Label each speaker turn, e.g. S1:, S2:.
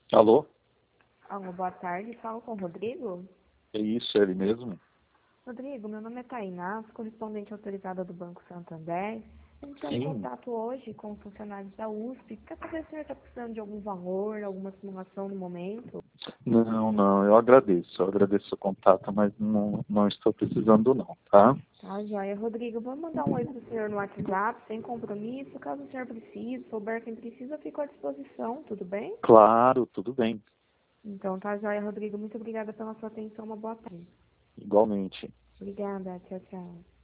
S1: Alô?
S2: Alô, boa tarde. Falo com o Rodrigo.
S1: É isso, é ele mesmo?
S2: Rodrigo, meu nome é Tainá, sou correspondente autorizada do Banco Santander. A gente está em
S1: Sim.
S2: contato hoje com os funcionários da USP. Quer saber se o senhor está precisando de algum valor, alguma simulação no momento?
S1: Não, eu agradeço o contato, mas não estou precisando não, tá?
S2: Tá, joia. Rodrigo, vou mandar um oi para o senhor no WhatsApp, sem compromisso. Caso o senhor precise, souber quem precisa, fico à disposição, tudo bem?
S1: Claro, tudo bem,
S2: Então, tá, joia, Rodrigo. Muito obrigada pela sua atenção. Uma boa tarde.
S1: igualmente.
S2: Obrigada. Tchau, tchau.